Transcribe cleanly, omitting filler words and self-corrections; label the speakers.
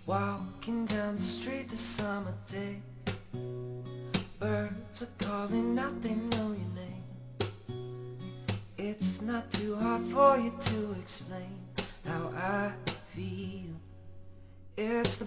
Speaker 1: Walking down the street this summer day, birds are calling out, they know your name. It's not too hard for you to explain how I feel. It's the